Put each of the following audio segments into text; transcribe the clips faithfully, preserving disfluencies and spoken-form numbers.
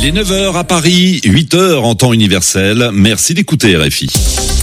Il est neuf heures à Paris, huit heures en temps universel. Merci d'écouter R F I.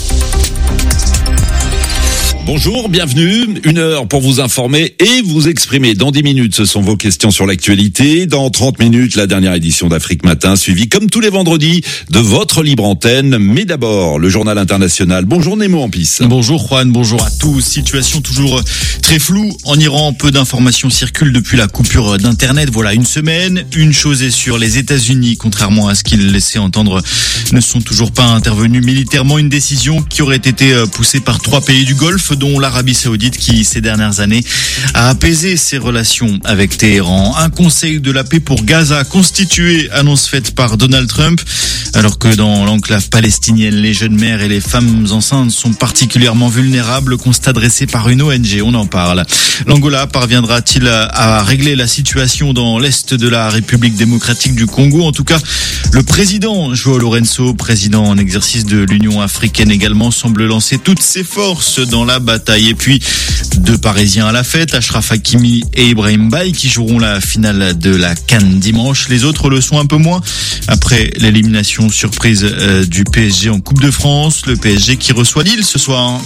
Bonjour, bienvenue. Une heure pour vous informer et vous exprimer. Dans dix minutes, ce sont vos questions sur l'actualité. Dans trente minutes, la dernière édition d'Afrique Matin, suivie comme tous les vendredis de votre libre antenne. Mais d'abord, le journal international. Bonjour Nemo Ampis. Bonjour Juan, bonjour à tous. Situation toujours très floue en Iran. Peu d'informations circulent depuis la coupure d'Internet. Voilà une semaine. Une chose est sûre, les États-Unis, contrairement à ce qu'ils laissaient entendre, ne sont toujours pas intervenus militairement. Une décision qui aurait été poussée par trois pays du Golfe, dont l'Arabie Saoudite qui, ces dernières années, a apaisé ses relations avec Téhéran. Un conseil de la paix pour Gaza constitué, annonce faite par Donald Trump, alors que dans l'enclave palestinienne, les jeunes mères et les femmes enceintes sont particulièrement vulnérables. Constat dressé par une O N G, on en parle. L'Angola parviendra-t-il à, à régler la situation dans l'est de la République démocratique du Congo? En tout cas, le président João Lourenço, président en exercice de l'Union africaine également, semble lancer toutes ses forces dans la bataille. Et puis, deux Parisiens à la fête, Achraf Hakimi et Ibrahim Baye, qui joueront la finale de la CAN dimanche. Les autres le sont un peu moins. Après l'élimination surprise euh, du P S G en Coupe de France, le P S G qui reçoit Lille ce soir.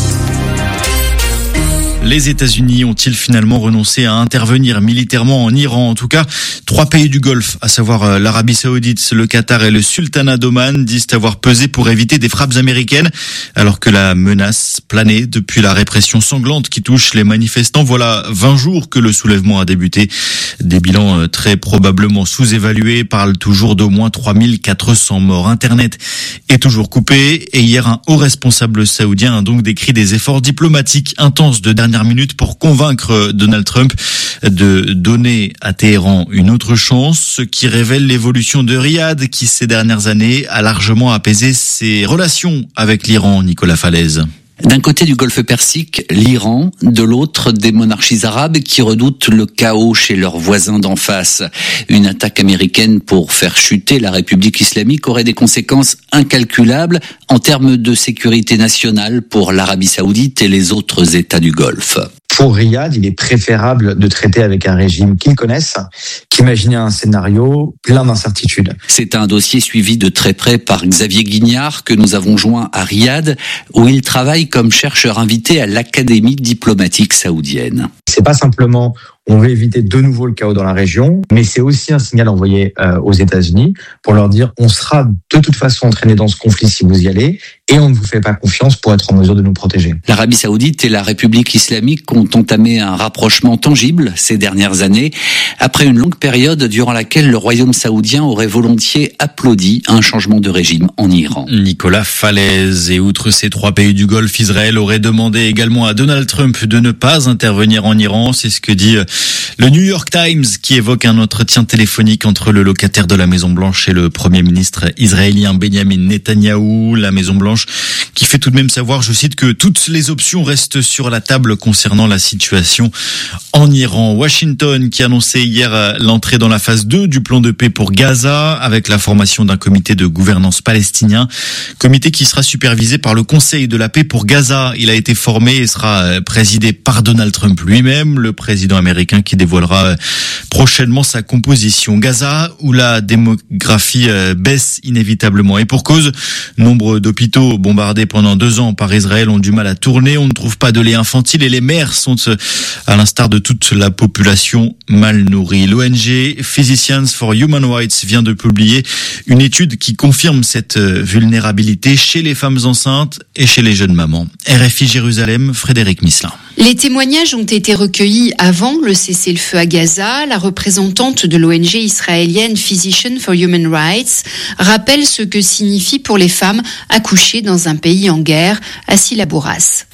Les États-Unis ont-ils finalement renoncé à intervenir militairement en Iran? En tout cas, trois pays du Golfe, à savoir l'Arabie Saoudite, le Qatar et le Sultanat d'Oman, disent avoir pesé pour éviter des frappes américaines, alors que la menace planait depuis la répression sanglante qui touche les manifestants. Voilà vingt jours que le soulèvement a débuté. Des bilans très probablement sous-évalués parlent toujours d'au moins trois mille quatre cents morts. Internet est toujours coupé et hier, un haut responsable saoudien a donc décrit des efforts diplomatiques intenses de dernière minute pour convaincre Donald Trump de donner à Téhéran une autre chance, ce qui révèle l'évolution de Riyad qui, ces dernières années, a largement apaisé ses relations avec l'Iran. Nicolas Falaise. D'un côté du Golfe Persique, l'Iran, de l'autre des monarchies arabes qui redoutent le chaos chez leurs voisins d'en face. Une attaque américaine pour faire chuter la République islamique aurait des conséquences incalculables en termes de sécurité nationale pour l'Arabie Saoudite et les autres États du Golfe. Pour Riyad, il est préférable de traiter avec un régime qu'ils connaissent qu'imaginer un scénario plein d'incertitudes. C'est un dossier suivi de très près par Xavier Guignard que nous avons joint à Riyad, où il travaille comme chercheur invité à l'Académie diplomatique saoudienne. C'est pas simplement on veut éviter de nouveau le chaos dans la région, mais c'est aussi un signal envoyé euh, aux États-Unis pour leur dire on sera de toute façon entraîné dans ce conflit si vous y allez et on ne vous fait pas confiance pour être en mesure de nous protéger. L'Arabie Saoudite et la République islamique ont entamé un rapprochement tangible ces dernières années, après une longue période durant laquelle le royaume saoudien aurait volontiers applaudi un changement de régime en Iran. Nicolas Falaise. Et outre ces trois pays du Golfe, Israël aurait demandé également à Donald Trump de ne pas intervenir en Iran. C'est ce que dit le New York Times, qui évoque un entretien téléphonique entre le locataire de la Maison-Blanche et le Premier ministre israélien Benjamin Netanyahou. La Maison-Blanche qui fait tout de même savoir, je cite, que toutes les options restent sur la table concernant la situation en Iran. Washington qui annonçait hier l'entrée dans la phase deux du plan de paix pour Gaza avec la formation d'un comité de gouvernance palestinien. Comité qui sera supervisé par le Conseil de la paix pour Gaza. Il a été formé et sera présidé par Donald Trump lui-même, le président américain qui dévoilera prochainement sa composition. Gaza, où la démographie baisse inévitablement. Et pour cause, nombre d'hôpitaux bombardés pendant deux ans par Israël ont du mal à tourner. On ne trouve pas de lait infantile et les mères sont, à l'instar de toute la population, mal nourrie. L'O N G Physicians for Human Rights vient de publier une étude qui confirme cette vulnérabilité chez les femmes enceintes et chez les jeunes mamans. R F I Jérusalem, Frédéric Misselin. Les témoignages ont été recueillis avant le cessez-le-feu à Gaza. La représentante de l'O N G israélienne Physicians for Human Rights rappelle ce que signifie pour les femmes accoucher dans un pays en guerre. Assila Bourras.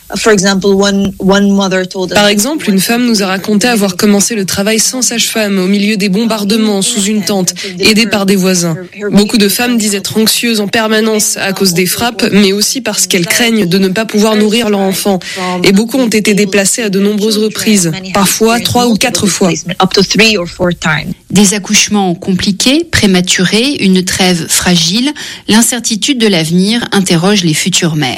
Par exemple, une femme nous a raconté avoir commencé le travail sans sage-femme au milieu des bombardements sous une tente, aidée par des voisins. Beaucoup de femmes disent être anxieuses en permanence à cause des frappes, mais aussi parce qu'elles craignent de ne pas pouvoir nourrir leur enfant. Et beaucoup ont été déplacées à de nombreuses reprises, parfois trois ou quatre fois. Des accouchements compliqués, prématurés, une trêve fragile, l'incertitude de l'avenir interroge les futures mères.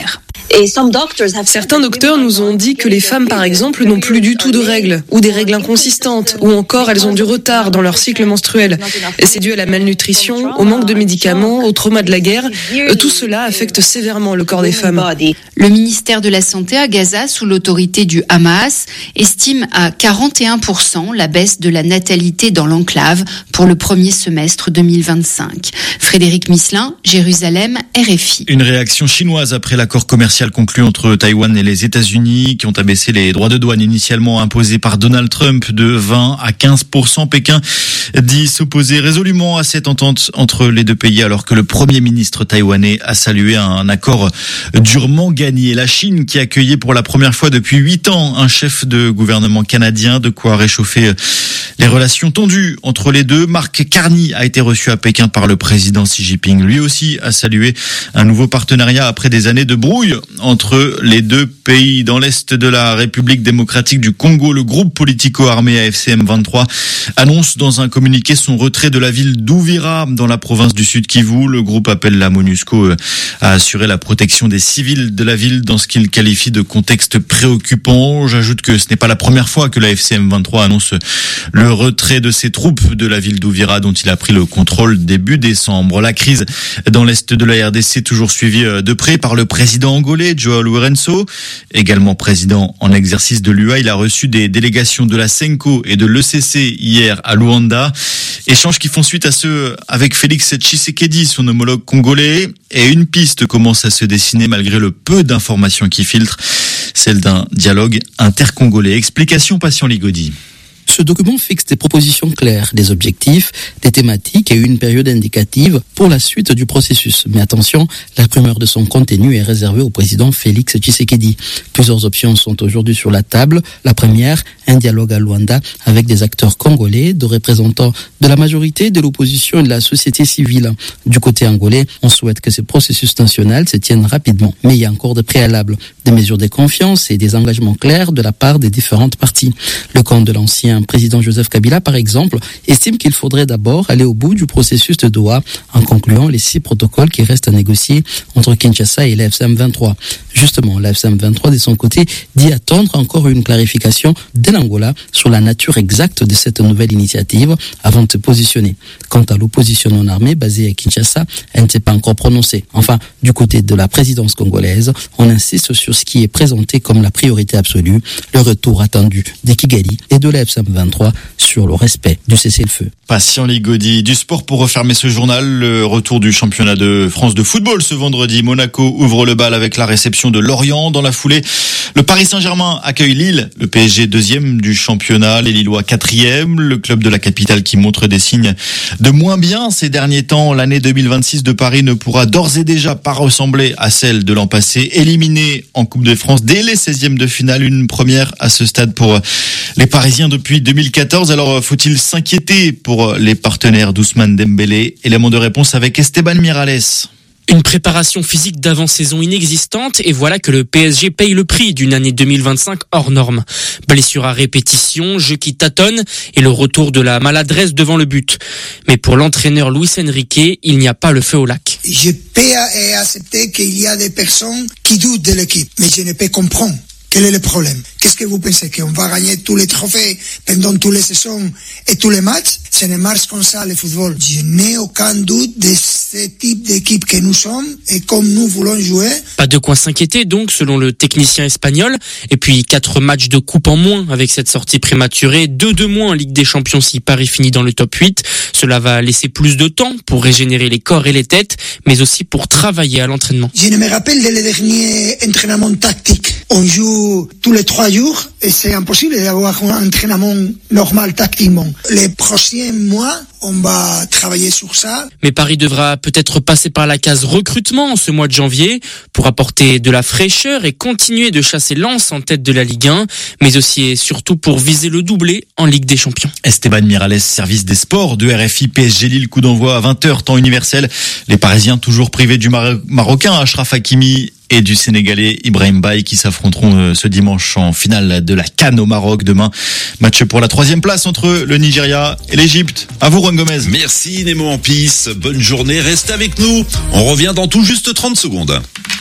Certains docteurs nous ont dit que les femmes, par exemple, n'ont plus du tout de règles, ou des règles inconsistantes, ou encore elles ont du retard dans leur cycle menstruel. Et c'est dû à la malnutrition, au manque de médicaments, au trauma de la guerre. Tout cela affecte sévèrement le corps des femmes. Le ministère de la Santé à Gaza, sous l'autorité du Hamas, estime à quarante et un pour cent la baisse de la natalité dans l'enclave pour le premier semestre deux mille vingt-cinq. Frédéric Misselin, Jérusalem, R F I. Une réaction chinoise après l'accord commercial conclu entre Taïwan et les États-Unis qui ont abaissé les droits de douane initialement imposés par Donald Trump de vingt à quinze pour cent. Pékin dit s'opposer résolument à cette entente entre les deux pays alors que le Premier ministre taïwanais a salué un accord durement gagné. La Chine qui accueillait pour la première fois depuis huit ans un chef de gouvernement canadien, de quoi réchauffer les relations tendues entre les deux. Mark Carney a été reçu à Pékin par le président Xi Jinping. Lui aussi a salué un nouveau partenariat après des années de brouille entre les deux pays. Dans l'est de la République démocratique du Congo, le groupe politico-armé A F C M vingt-trois annonce dans un communiqué son retrait de la ville d'Uvira dans la province du Sud Kivu. Le groupe appelle la MONUSCO à assurer la protection des civils de la ville dans ce qu'il qualifie de contexte préoccupant. J'ajoute que ce n'est pas la première fois que la F C M vingt-trois annonce le retrait de ses troupes de la ville d'Uvira dont il a pris le contrôle début décembre. La crise dans l'est de la R D C toujours suivie de près par le président angolais João Lourenço, également président en exercice de l'U A. Il a reçu des délégations de la Senko et de l'E C C hier à Luanda. Échanges qui font suite à ceux avec Félix Tshisekedi, son homologue congolais. Et une piste commence à se dessiner malgré le peu d'informations qui filtrent, celle d'un dialogue intercongolais. Explication Patient Ligodi. Ce document fixe des propositions claires, des objectifs, des thématiques et une période indicative pour la suite du processus. Mais attention, la primeur de son contenu est réservée au président Félix Tshisekedi. Plusieurs options sont aujourd'hui sur la table. La première, un dialogue à Luanda avec des acteurs congolais, de représentants de la majorité, de l'opposition et de la société civile. Du côté angolais, on souhaite que ce processus national se tienne rapidement. Mais il y a encore des préalables, des mesures de confiance et des engagements clairs de la part des différentes parties. Le camp de l'ancien président Joseph Kabila, par exemple, estime qu'il faudrait d'abord aller au bout du processus de Doha en concluant les six protocoles qui restent à négocier entre Kinshasa et l'A F C M vingt-trois. Justement, l'A F C M vingt-trois, de son côté, dit attendre encore une clarification de l'Angola sur la nature exacte de cette nouvelle initiative avant de se positionner. Quant à l'opposition non armée basée à Kinshasa, elle ne s'est pas encore prononcée. Enfin, du côté de la présidence congolaise, on insiste sur ce qui est présenté comme la priorité absolue, le retour attendu de Kigali et de l'A F C M vingt-trois sur le respect du cessez-le-feu. Patient Ligodi, du sport pour refermer ce journal, le retour du championnat de France de football ce vendredi. Monaco ouvre le bal avec la réception de Lorient. Dans la foulée, le Paris Saint-Germain accueille Lille, le P S G deuxième du championnat, les Lillois quatrième, le club de la capitale qui montre des signes de moins bien ces derniers temps. L'année deux mille vingt-six de Paris ne pourra d'ores et déjà pas ressembler à celle de l'an passé, éliminée en Coupe de France dès les seizièmes de finale, une première à ce stade pour les Parisiens depuis deux mille quatorze. Alors faut-il s'inquiéter pour les partenaires d'Ousmane Dembélé? Élément de réponse avec Esteban Miralles. Une préparation physique d'avant-saison inexistante et voilà que le P S G paye le prix d'une année deux mille vingt-cinq hors norme. Blessure à répétition, jeu qui tâtonne et le retour de la maladresse devant le but. Mais pour l'entraîneur Luis Enrique, il n'y a pas le feu au lac. Je peux accepter qu'il y a des personnes qui doutent de l'équipe, mais je ne peux comprendre. Quel est le problème? Qu'est-ce que vous pensez? Qu'on va gagner tous les trophées pendant toutes les saisons et tous les matchs? Ce ne marche comme ça, le football. Je n'ai aucun doute de ce type d'équipe que nous sommes et comme nous voulons jouer. Pas de quoi s'inquiéter donc, selon le technicien espagnol. Et puis, quatre matchs de coupe en moins avec cette sortie prématurée. Deux de moins en Ligue des Champions si Paris finit dans le top huit. Cela va laisser plus de temps pour régénérer les corps et les têtes, mais aussi pour travailler à l'entraînement. Je ne me rappelle des derniers entraînements tactiques. On joue tous les trois jours et c'est impossible d'avoir un entraînement normal tactiquement. Les prochains mois, on va travailler sur ça. Mais Paris devra peut-être passer par la case recrutement en ce mois de janvier pour apporter de la fraîcheur et continuer de chasser Lens en tête de la Ligue un, mais aussi et surtout pour viser le doublé en Ligue des Champions. Esteban Miralles, service des sports de R F I. P S G Lille, coup d'envoi à vingt heures, temps universel. Les Parisiens toujours privés du Mar- Marocain Achraf Hakimi et du Sénégalais Ibrahim Baye qui s'affronteront ce dimanche en finale de la CAN au Maroc demain. Match pour la troisième place entre le Nigeria et l'Égypte. À vous, Juan Gomez. Merci Nemo Ampis, bonne journée, reste avec nous. On revient dans tout juste trente secondes.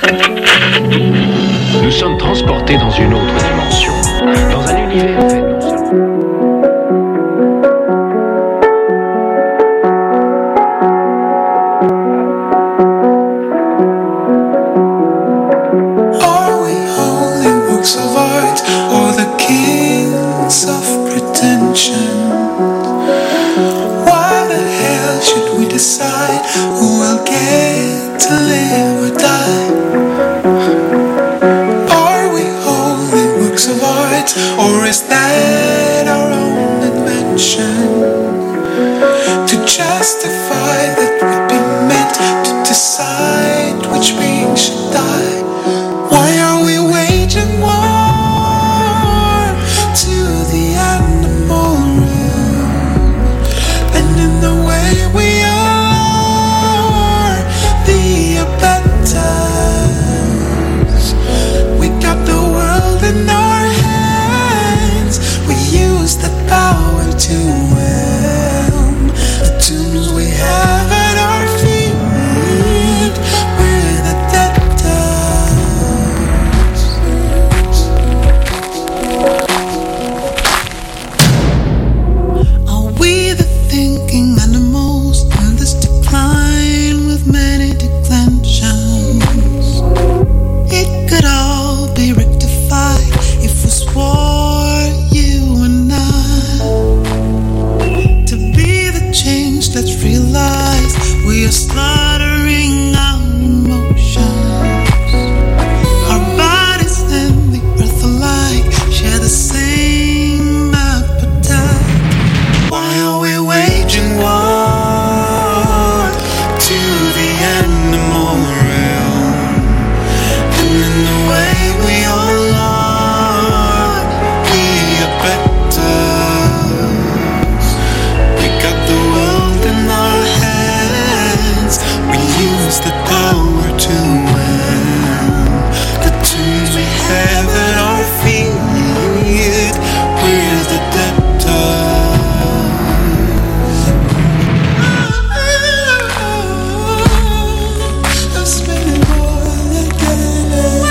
Nous sommes transportés dans une autre dimension, dans un univers fait non seulement... Or is that our own invention to justify that we've been meant to decide which being should die? Why are we waging war to the animal realm? And in the way we are the abettors, we got the world in our that power to whelm the tunes we have at our feet. We're the debtors. Are we the thinking animals in this decline with many declensions? It could all be rectified if we swore let's realize we are slaughtering our emotions. Our bodies and the earth alike share the same appetite. Why are we waging war to the animal realm? And in the way we all are, we are better. We got the world in our hands. We use the power to win the tunes we have at our feet. We're the debtors. I'm spending more than getting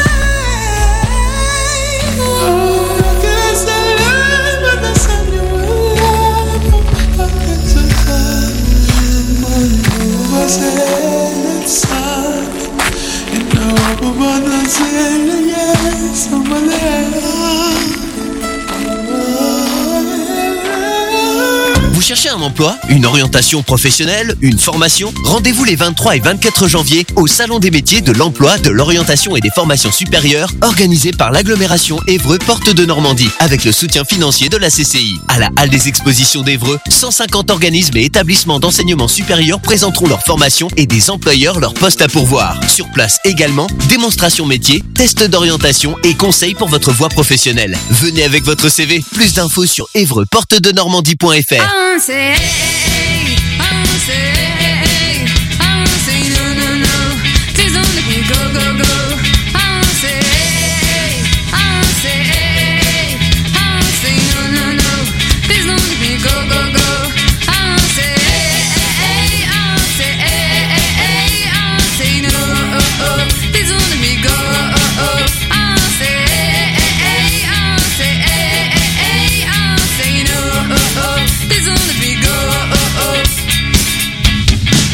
away. Guess I learned when I said you was inside, and now I'm gonna say yes, I'm Vous cherchez un emploi, une orientation professionnelle, une formation? Rendez-vous les vingt-trois et vingt-quatre janvier au Salon des métiers de l'emploi, de l'orientation et des formations supérieures organisé par l'agglomération Évreux Porte de Normandie avec le soutien financier de la C C I. À la Halle des Expositions d'Évreux, cent cinquante organismes et établissements d'enseignement supérieur présenteront leurs formations et des employeurs leurs postes à pourvoir. Sur place également, démonstration métier, tests d'orientation et conseils pour votre voie professionnelle. Venez avec votre C V. Plus d'infos sur évreux porte de normandie point f r. Say, I won't say, I won't say no, no, no. Please don't let me go, go, go. I won't say, I won't say, I won't say no, no, no. Please don't let me go, go, go. I won't say, I won't say, I won't say no, oh, oh. Please don't let me go, oh, oh. I won't say, I won't say, I won't say no, oh, oh. Please don't let me go.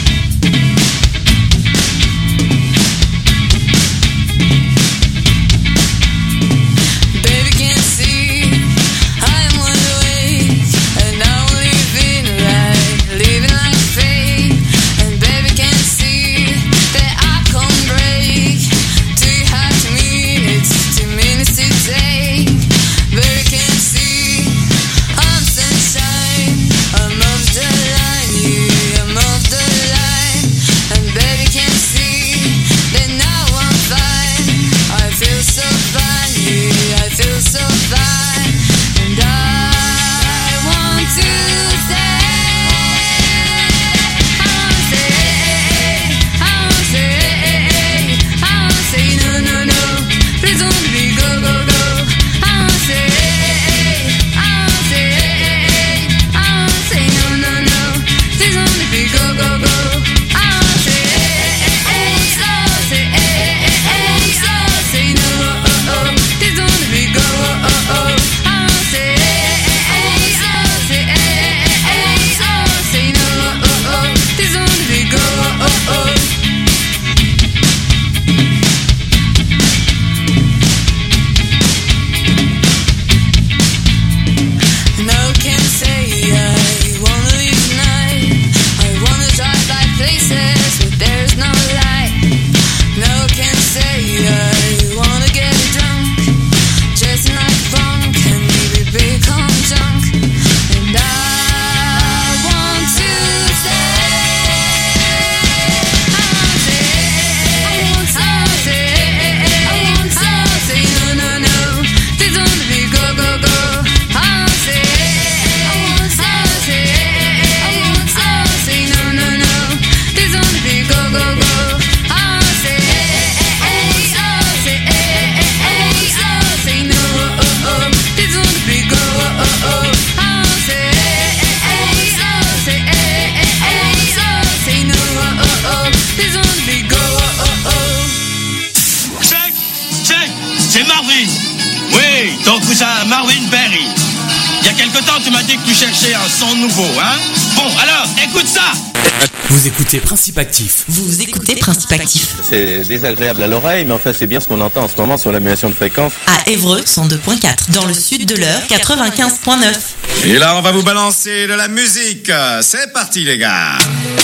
cousin Marvin Berry. Il y a quelque temps, tu m'as dit que tu cherchais un son nouveau, hein? Bon, alors, écoute ça! Vous écoutez Principe Actif. Vous écoutez Principe Actif. C'est désagréable à l'oreille, mais enfin, c'est bien ce qu'on entend en ce moment sur l'annulation de fréquence. À Évreux, cent deux virgule quatre. Dans le sud de l'Eure, quatre-vingt-quinze virgule neuf. Et là, on va vous balancer de la musique. C'est parti, les gars.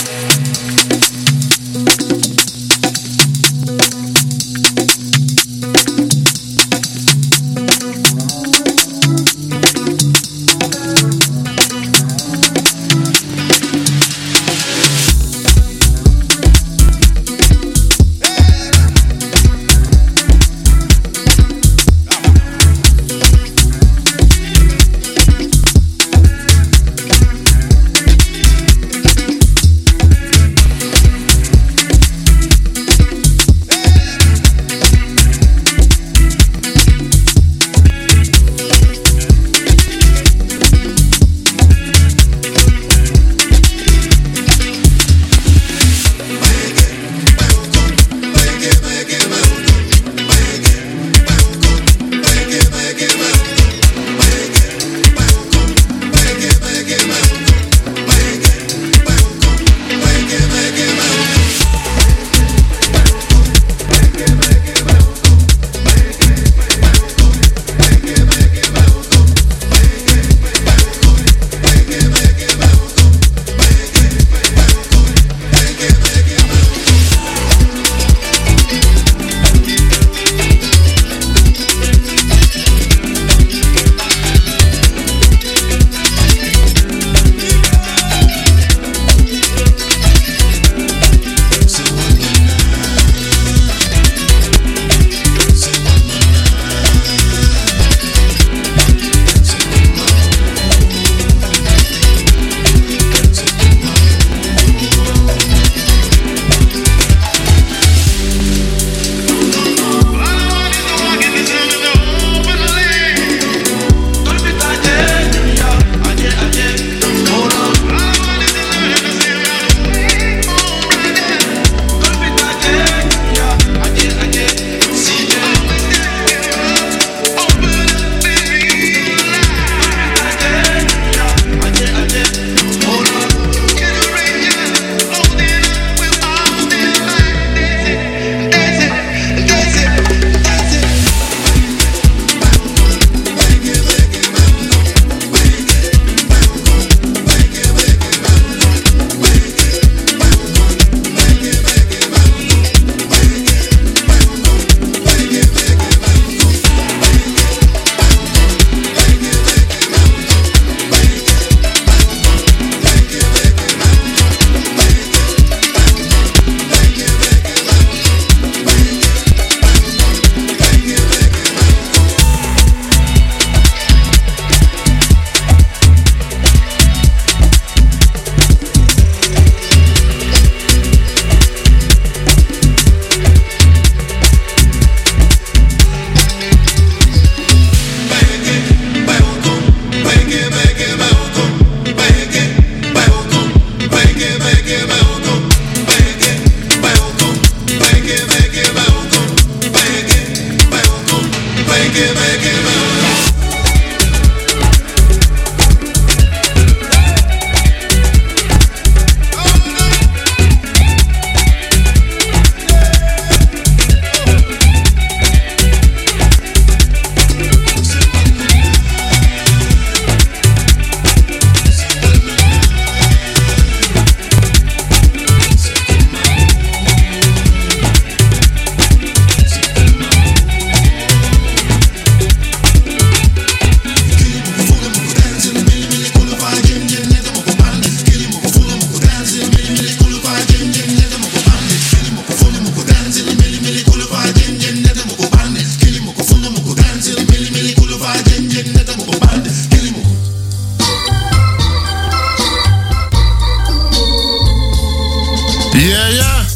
Yeah, yeah.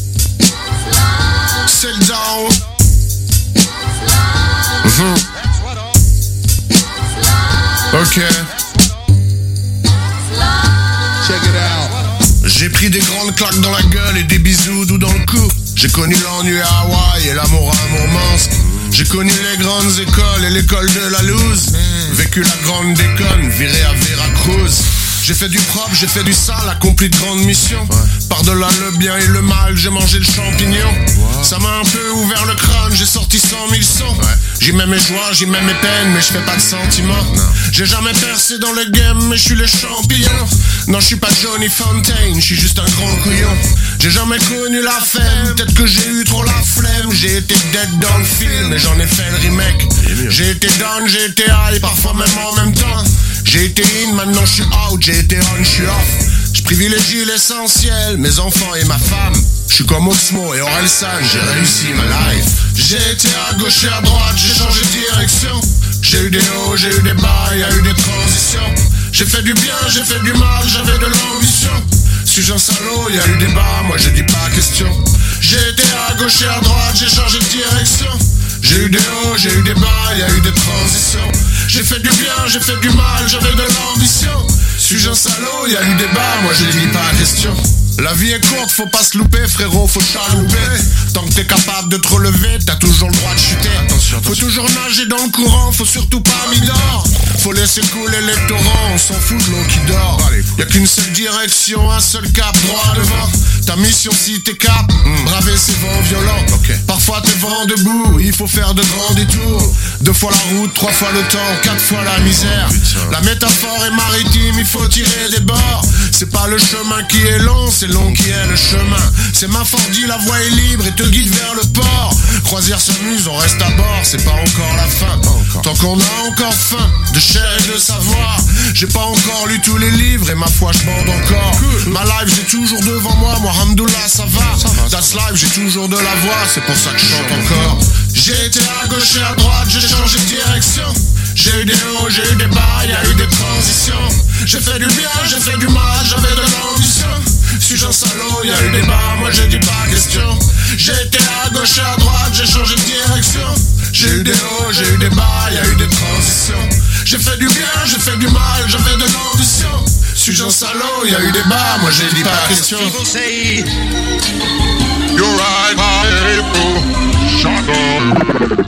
Sit down. Mhm. Ok. Check it out. J'ai pris des grandes claques dans la gueule et des bisous doux dans le cou. J'ai connu l'ennui à Hawaï et l'amour à amour mince. J'ai connu les grandes écoles et l'école de la loose. Vécu la grande déconne, viré à Veracruz. J'ai fait du propre, j'ai fait du sale, accompli de grandes missions. Par-delà le bien et le mal, j'ai mangé le champignon. Wow. Ça m'a un peu ouvert le crâne, j'ai sorti cent mille sons. Ouais. J'y mets mes joies, j'y mets mes peines, mais je fais pas de sentiments. Non. J'ai jamais percé dans le game, mais je suis les champions. Non, je suis pas Johnny Fontaine, je suis juste un grand couillon. J'ai jamais connu la femme, peut-être que j'ai eu trop la flemme. J'ai été dead dans le film, et j'en ai fait le remake. J'ai été down, j'ai été high, parfois même en même temps. J'ai été in, maintenant je suis out, j'ai été on, je suis off. Je privilégie l'essentiel, mes enfants et ma femme. Je suis comme Osmo et Orelsan, j'ai réussi ma life. J'ai été à gauche et à droite, j'ai changé de direction. J'ai eu des hauts, j'ai eu des bas, y a eu des transitions. J'ai fait du bien, j'ai fait du mal, j'avais de l'ambition. Suis-je un salaud, y a eu des bas, moi je dis pas question. J'ai été à gauche et à droite, j'ai changé de direction. J'ai eu des hauts, j'ai eu des bas, y a eu des transitions. J'ai fait du bien, j'ai fait du mal, j'avais de l'ambition. Suis-je un salaud, y a eu des bas, moi je dis pas question. La vie est courte, faut pas se louper, frérot, faut chalouper. Tant que t'es capable de te relever, t'as toujours le droit de chuter. Attention, attention. Faut toujours nager dans le courant, faut surtout pas m'idore. Faut laisser couler les torrents, on s'en fout de l'eau qui dort. Y'a qu'une seule direction, un seul cap, droit devant. Ta mission si t'es cap, mm. braver ces vents violents. Okay. Parfois t'es vent debout, il faut faire de grands détours. Deux fois la route, trois fois le temps, quatre fois la misère. Putain. La métaphore est maritime, il faut tirer des bords. C'est pas le chemin qui est long, c'est long qui est le chemin. C'est ma Fordi, la voie est libre et te guide vers le port. Croisière s'amuse, on reste à bord, c'est pas encore la fin. Encore. Tant qu'on a encore faim de chair et de savoir. J'ai pas encore lu tous les livres et ma foi je bande encore. Cool. Ma life j'ai toujours devant moi, moi Hamdoullah ça va. Ça va That's life, j'ai toujours de la voix, c'est pour ça que je chante encore. J'ai été à gauche et à droite, j'ai changé de direction. J'ai eu des hauts, j'ai eu des bas, y a eu des transitions. J'ai fait du bien, j'ai fait du mal, j'avais de l'ambition. Suis-je un salaud, y a eu des bas, moi je dis pas question. J'ai été à gauche et à droite, j'ai changé de direction. J'ai eu des hauts, j'ai eu des bas, y a eu des transitions. J'ai fait du bien, j'ai fait du mal, j'avais de l'ambition. Suis-je un salaud, y a eu des bas, moi je dis pas question. You're right, my April, shut up.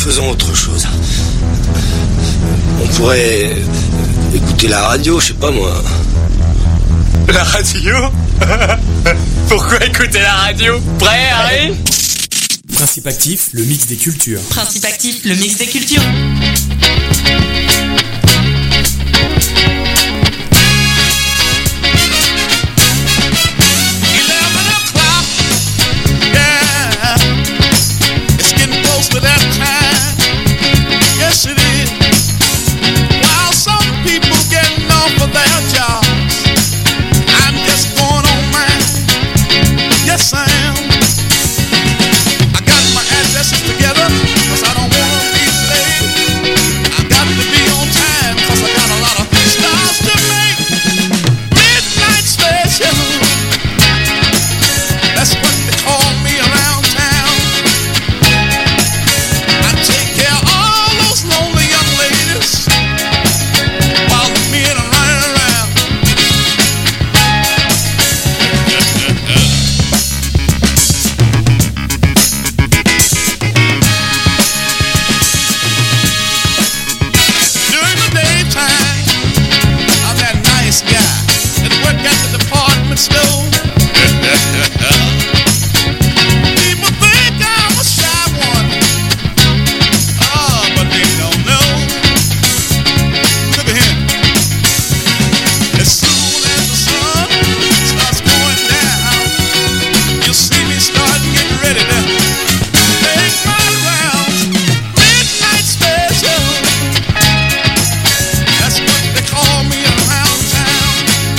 faisons autre chose. On pourrait écouter la radio, je sais pas moi. La radio? Pourquoi écouter la radio? Prêt, Harry? Principe actif, le mix des cultures. Principe actif, le mix des cultures. Together, 'cause I don't wanna be late. I got to be on time, 'cause I got a lot of stars to make. Midnight special, that's what they call me around town. I take care of all those lonely young ladies while the men are running around. During the daytime, I'm that nice guy that work at the department store. People think I'm a shy one. Oh, but they don't know. Look at him. As soon as the sun starts going down, you'll see me start getting ready to make my rounds. Midnight special, that's what they call me around town.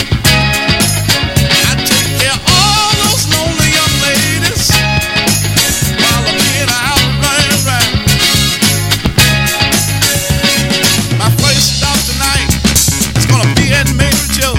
I take care of all those lonely young ladies while the men are out running around. My first stop tonight is gonna be at Mary Jo.